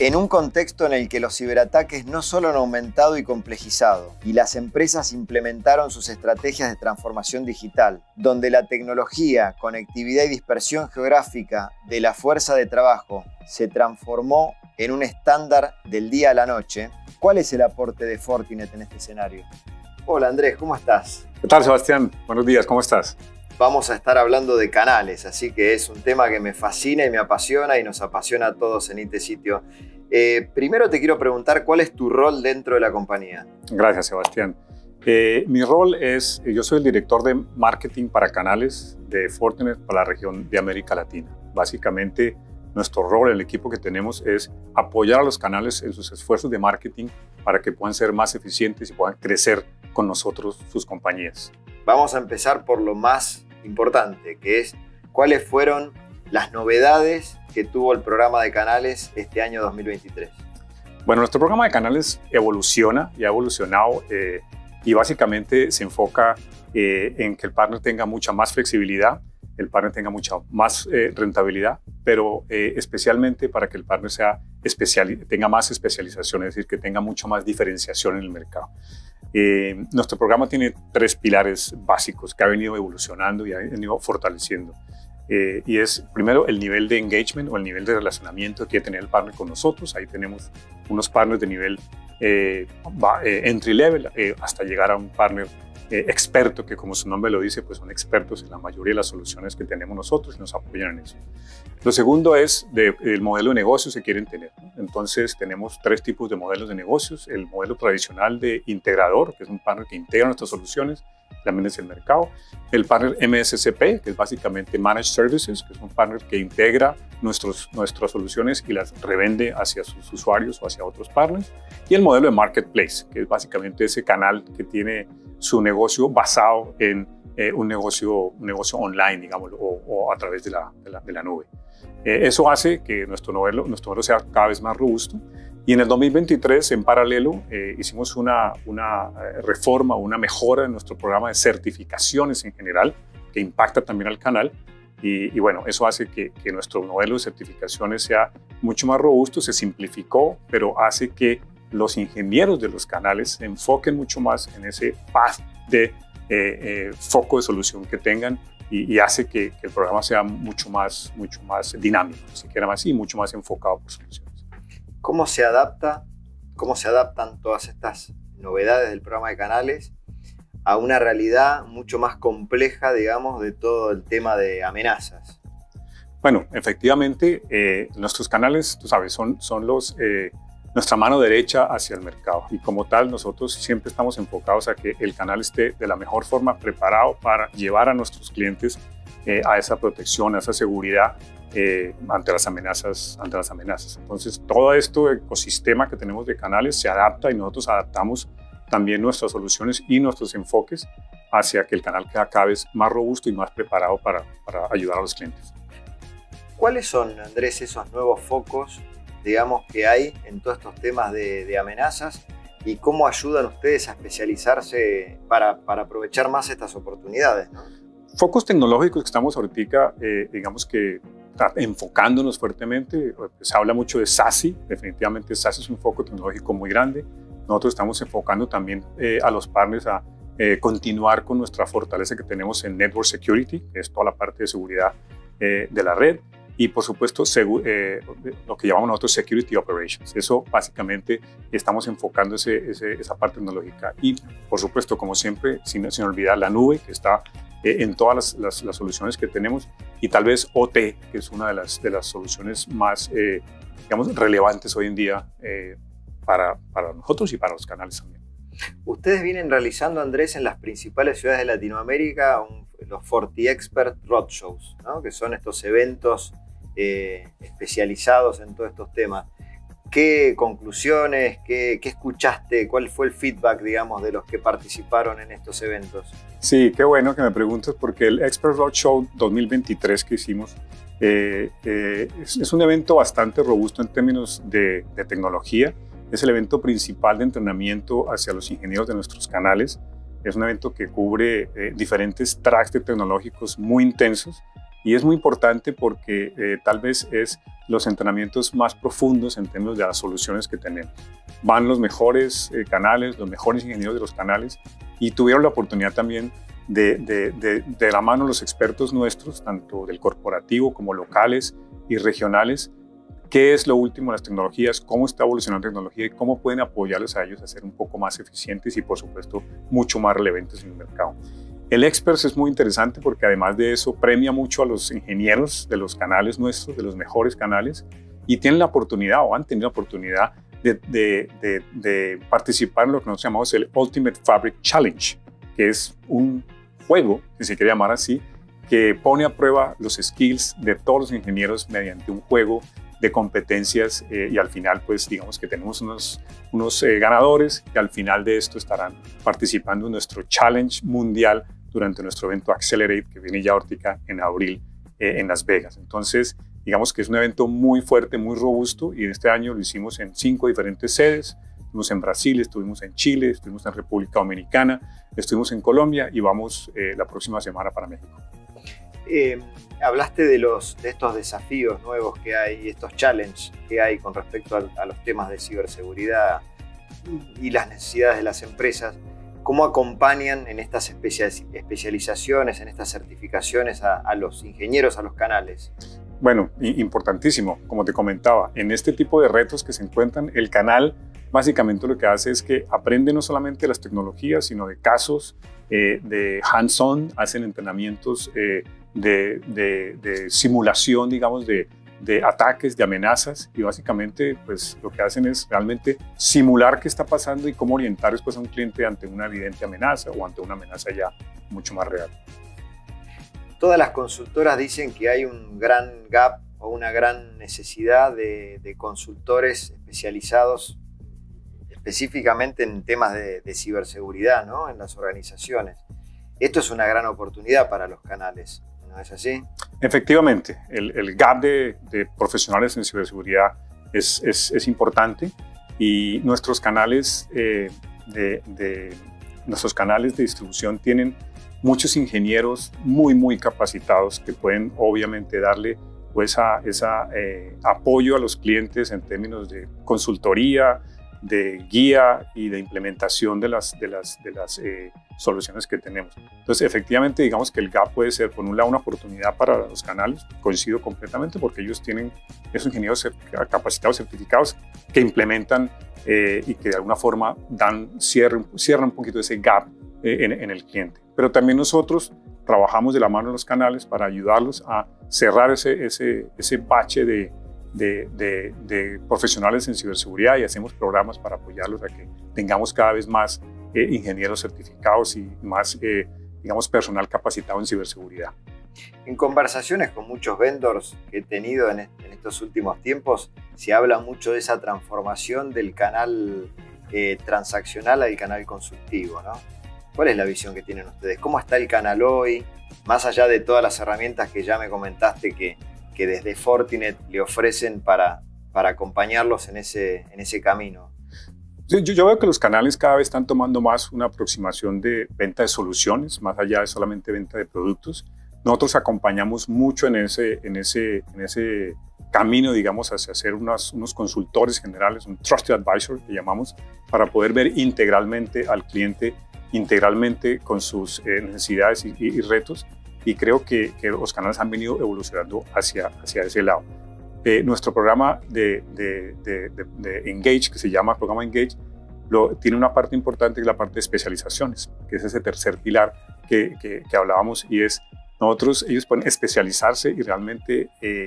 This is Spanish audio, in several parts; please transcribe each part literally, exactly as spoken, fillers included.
En un contexto en el que los ciberataques no solo han aumentado y complejizado, y las empresas implementaron sus estrategias de transformación digital, donde la tecnología, conectividad y dispersión geográfica de la fuerza de trabajo se transformó en un estándar del día a la noche, ¿cuál es el aporte de Fortinet en este escenario? Hola Andrés, ¿cómo estás? ¿Qué tal, Sebastián? Buenos días, ¿cómo estás? Vamos a estar hablando de canales, así que es un tema que me fascina y me apasiona y nos apasiona a todos en este sitio. Eh, primero te quiero preguntar, ¿cuál es tu rol dentro de la compañía? Gracias, Sebastián. Eh, mi rol es, yo soy el director de marketing para canales de Fortinet para la región de América Latina. Básicamente, nuestro rol, el equipo que tenemos, es apoyar a los canales en sus esfuerzos de marketing para que puedan ser más eficientes y puedan crecer con nosotros, sus compañías. Vamos a empezar por lo más importante, que es cuáles fueron las novedades que tuvo el programa de canales este año dos mil veintitrés. Bueno, nuestro programa de canales evoluciona y ha evolucionado eh, y básicamente se enfoca eh, en que el partner tenga mucha más flexibilidad, el partner tenga mucha más eh, rentabilidad, pero eh, especialmente para que el partner sea especial, tenga más especialización, es decir, que tenga mucha más diferenciación en el mercado. Eh, nuestro programa tiene tres pilares básicos que ha venido evolucionando y ha venido fortaleciendo. Eh, y es, primero, el nivel de engagement o el nivel de relacionamiento que quiere tener el partner con nosotros. Ahí tenemos unos partners de nivel eh, eh, entry level eh, hasta llegar a un partner eh, experto, que como su nombre lo dice, pues son expertos en la mayoría de las soluciones que tenemos nosotros y nos apoyan en eso. Lo segundo es de, el modelo de negocios que quieren tener, ¿no? Entonces tenemos tres tipos de modelos de negocios. El modelo tradicional de integrador, que es un partner que integra nuestras soluciones, también es el mercado. El partner M S C P, que es básicamente Managed Services, que es un partner que integra nuestros, nuestras soluciones y las revende hacia sus usuarios o hacia otros partners. Y el modelo de Marketplace, que es básicamente ese canal que tiene su negocio basado en eh, un, negocio, un negocio online, digamos, o, o a través de la, de la, de la nube. Eh, eso hace que nuestro modelo, nuestro modelo sea cada vez más robusto. Y en el dos mil veintitrés, en paralelo, eh, hicimos una, una reforma, una mejora en nuestro programa de certificaciones en general, que impacta también al canal. Y, y bueno, eso hace que, que nuestro modelo de certificaciones sea mucho más robusto, se simplificó, pero hace que los ingenieros de los canales se enfoquen mucho más en ese path de eh, eh, foco de solución que tengan y, y hace que, que el programa sea mucho más, mucho más dinámico, si quieren así, mucho más enfocado por soluciones. ¿Cómo se adapta, cómo se adaptan todas estas novedades del programa de canales a una realidad mucho más compleja, digamos, de todo el tema de amenazas? Bueno, efectivamente, eh, nuestros canales, tú sabes, son, son los, eh, nuestra mano derecha hacia el mercado. Y como tal, nosotros siempre estamos enfocados a que el canal esté de la mejor forma preparado para llevar a nuestros clientes eh, a esa protección, a esa seguridad eh, ante las amenazas, ante las amenazas. Entonces, todo este ecosistema que tenemos de canales se adapta y nosotros adaptamos también nuestras soluciones y nuestros enfoques hacia que el canal quede cada vez más robusto y más preparado para, para ayudar a los clientes. ¿Cuáles son, Andrés, esos nuevos focos, digamos, que hay en todos estos temas de, de amenazas y cómo ayudan ustedes a especializarse para, para aprovechar más estas oportunidades, ¿no? Focos tecnológicos que estamos ahorita, eh, digamos que enfocándonos fuertemente, se habla mucho de SASE, definitivamente SASE es un foco tecnológico muy grande. Nosotros estamos enfocando también eh, a los partners a eh, continuar con nuestra fortaleza que tenemos en Network Security, que es toda la parte de seguridad eh, de la red, y por supuesto eh, lo que llamamos nosotros Security Operations. Eso básicamente estamos enfocando ese, ese, esa parte tecnológica. Y por supuesto, como siempre, sin, sin olvidar la nube, que está eh, en todas las, las, las soluciones que tenemos, y tal vez O T, que es una de las, de las soluciones más eh, digamos, relevantes hoy en día eh, para, para nosotros y para los canales también. Ustedes vienen realizando, Andrés, en las principales ciudades de Latinoamérica un, los FortiExpert Roadshows, ¿no? Que son estos eventos eh, especializados en todos estos temas. ¿Qué conclusiones, qué, qué escuchaste, cuál fue el feedback, digamos, de los que participaron en estos eventos? Sí, qué bueno que me preguntes, porque el Expert Roadshow dos mil veintitrés que hicimos eh, eh, es, es un evento bastante robusto en términos de, de tecnología. Es el evento principal de entrenamiento hacia los ingenieros de nuestros canales. Es un evento que cubre eh, diferentes tracks de tecnológicos muy intensos Y es muy importante porque eh, tal vez es los entrenamientos más profundos en términos de las soluciones que tenemos. Van los mejores eh, canales, los mejores ingenieros de los canales, y tuvieron la oportunidad también de, de, de, de la mano los expertos nuestros, tanto del corporativo como locales y regionales, qué es lo último de las tecnologías, cómo está evolucionando la tecnología y cómo pueden apoyarles a ellos a ser un poco más eficientes y, por supuesto, mucho más relevantes en el mercado. El Experts es muy interesante porque, además de eso, premia mucho a los ingenieros de los canales nuestros, de los mejores canales, y tienen la oportunidad o han tenido la oportunidad de, de, de, de participar en lo que nosotros llamamos el Ultimate Fabric Challenge, que es un juego, si se quiere llamar así, que pone a prueba los skills de todos los ingenieros mediante un juego de competencias eh, y al final, pues digamos que tenemos unos, unos eh, ganadores que al final de esto estarán participando en nuestro challenge mundial durante nuestro evento Accelerate, que viene ya ahorita en abril eh, en Las Vegas. Entonces, digamos que es un evento muy fuerte, muy robusto, y este año lo hicimos en cinco diferentes sedes. Estuvimos en Brasil, estuvimos en Chile, estuvimos en República Dominicana, estuvimos en Colombia y vamos eh, la próxima semana para México. Eh, hablaste de, los, de estos desafíos nuevos que hay, estos challenges que hay con respecto a, a los temas de ciberseguridad y las necesidades de las empresas. ¿Cómo acompañan en estas especializaciones, en estas certificaciones a, a los ingenieros, a los canales? Bueno, importantísimo, como te comentaba, en este tipo de retos que se encuentran, el canal básicamente lo que hace es que aprende no solamente las tecnologías, sino de casos, eh, de hands-on, hacen entrenamientos eh, de, de, de simulación, digamos, de, de ataques, de amenazas, y básicamente pues lo que hacen es realmente simular qué está pasando y cómo orientar después a un cliente ante una evidente amenaza o ante una amenaza ya mucho más real. Todas las consultoras dicen que hay un gran gap o una gran necesidad de, de consultores especializados específicamente en temas de, de ciberseguridad, ¿no? En las organizaciones. Esto es una gran oportunidad para los canales, ¿no es así? Efectivamente, el, el gap de, de profesionales en ciberseguridad es, es, es importante, y nuestros canales, eh, de, de, nuestros canales de distribución tienen muchos ingenieros muy, muy capacitados que pueden obviamente darle pues, a, esa, eh, apoyo a los clientes en términos de consultoría, de guía y de implementación de las, de las, de las eh, soluciones que tenemos. Entonces, efectivamente, digamos que el gap puede ser, por un lado, una oportunidad para los canales, coincido completamente, porque ellos tienen esos ingenieros capacitados, certificados, que implementan eh, y que de alguna forma dan, cierran, cierran un poquito ese gap eh, en, en el cliente. Pero también nosotros trabajamos de la mano de los canales para ayudarlos a cerrar ese, ese, ese bache de De, de, de profesionales en ciberseguridad, y hacemos programas para apoyarlos a que tengamos cada vez más eh, ingenieros certificados y más, eh, digamos, personal capacitado en ciberseguridad. En conversaciones con muchos vendors que he tenido en, en estos últimos tiempos, se habla mucho de esa transformación del canal eh, transaccional al canal consultivo, ¿no? ¿Cuál es la visión que tienen ustedes? ¿Cómo está el canal hoy? Más allá de todas las herramientas que ya me comentaste que que desde Fortinet le ofrecen para, para acompañarlos en ese, en ese camino. Yo, yo veo que los canales cada vez están tomando más una aproximación de venta de soluciones, más allá de solamente venta de productos. Nosotros acompañamos mucho en ese, en ese, en ese camino, digamos, hacia ser unos, unos consultores generales, un Trusted Advisor que llamamos, para poder ver integralmente al cliente, integralmente con sus eh, necesidades y, y, y retos. Y creo que, que los canales han venido evolucionando hacia, hacia ese lado. Eh, nuestro programa de, de, de, de, de Engage, que se llama programa Engage, lo, tiene una parte importante, que es la parte de especializaciones, que es ese tercer pilar que, que, que hablábamos, y es nosotros, ellos pueden especializarse y realmente eh,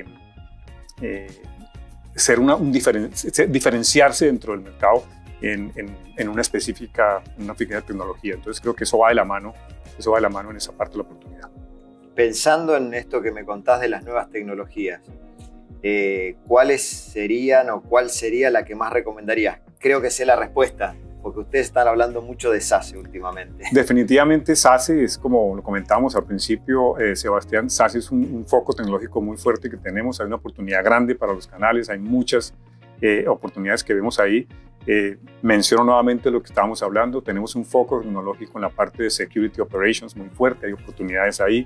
eh, ser una, un diferen, diferenciarse dentro del mercado en, en, en una específica, en una pequeña tecnología. Entonces creo que eso va de la mano, eso va de la mano en esa parte de la oportunidad. Pensando en esto que me contás de las nuevas tecnologías, eh, ¿cuáles serían o cuál sería la que más recomendarías? Creo que sé la respuesta, porque ustedes están hablando mucho de SASE últimamente. Definitivamente SASE es, como lo comentábamos al principio, eh, Sebastián, SASE es un, un foco tecnológico muy fuerte que tenemos. Hay una oportunidad grande para los canales, hay muchas eh, oportunidades que vemos ahí. Eh, menciono nuevamente lo que estábamos hablando, tenemos un foco tecnológico en la parte de Security Operations muy fuerte, hay oportunidades ahí.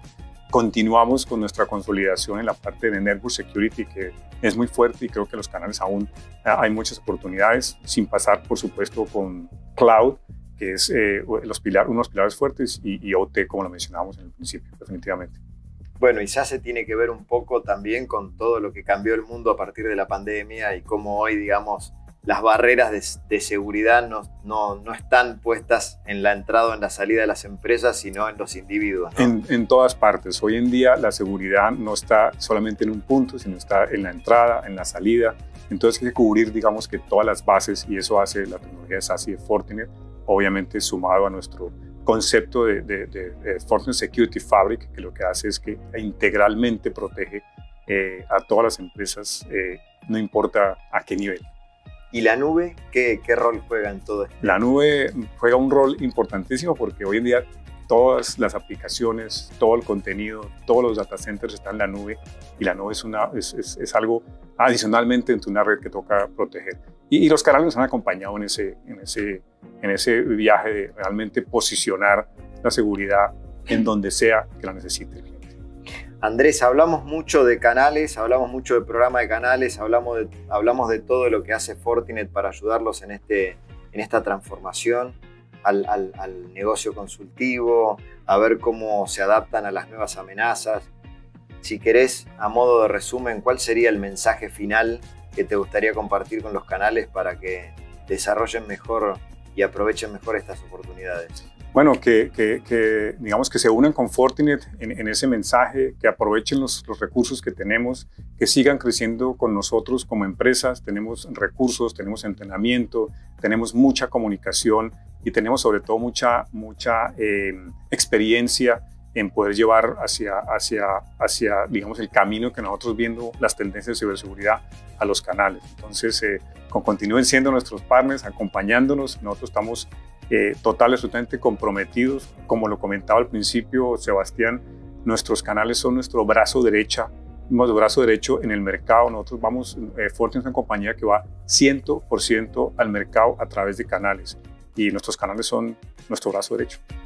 continuamos con nuestra consolidación en la parte de Network Security, que es muy fuerte y creo que los canales aún hay muchas oportunidades, sin pasar, por supuesto, con Cloud, que es eh, los pilar, unos pilares fuertes, y, y O T, como lo mencionábamos en el principio, definitivamente. Bueno, y SASE tiene que ver un poco también con todo lo que cambió el mundo a partir de la pandemia y cómo hoy, digamos, las barreras de, de seguridad no, no, no están puestas en la entrada o en la salida de las empresas, sino en los individuos, ¿no? En, en todas partes. Hoy en día la seguridad no está solamente en un punto, sino está en la entrada, en la salida. Entonces hay que cubrir, digamos, que todas las bases, y eso hace la tecnología de SASE y de Fortinet, obviamente sumado a nuestro concepto de, de, de, de Fortinet Security Fabric, que lo que hace es que integralmente protege eh, a todas las empresas, eh, no importa a qué nivel. ¿Y la nube qué, qué rol juega en todo esto? La nube juega un rol importantísimo porque hoy en día todas las aplicaciones, todo el contenido, todos los data centers están en la nube, y la nube es, una, es, es, es algo adicionalmente entre una red que toca proteger. Y, y los canales nos han acompañado en ese, en, ese, en ese viaje de realmente posicionar la seguridad en donde sea que la necesite el cliente. Andrés, hablamos mucho de canales, hablamos mucho del programa de canales, hablamos de, hablamos de todo lo que hace Fortinet para ayudarlos en, este, en esta transformación al, al, al negocio consultivo, a ver cómo se adaptan a las nuevas amenazas. Si querés, a modo de resumen, ¿cuál sería el mensaje final que te gustaría compartir con los canales para que desarrollen mejor y aprovechen mejor estas oportunidades? Bueno, que, que, que digamos que se unan con Fortinet en, en ese mensaje, que aprovechen los, los recursos que tenemos, que sigan creciendo con nosotros como empresas. Tenemos recursos, tenemos entrenamiento, tenemos mucha comunicación y tenemos sobre todo mucha, mucha eh, experiencia en poder llevar hacia, hacia, hacia, digamos, el camino que nosotros viendo las tendencias de ciberseguridad a los canales. Entonces, eh, con, continúen siendo nuestros partners, acompañándonos. Nosotros estamos eh, total, absolutamente comprometidos. Como lo comentaba al principio Sebastián, nuestros canales son nuestro brazo derecha, nuestro brazo derecho en el mercado. Nosotros vamos, eh, Fortinet es una compañía que va cien por ciento al mercado a través de canales, y nuestros canales son nuestro brazo derecho.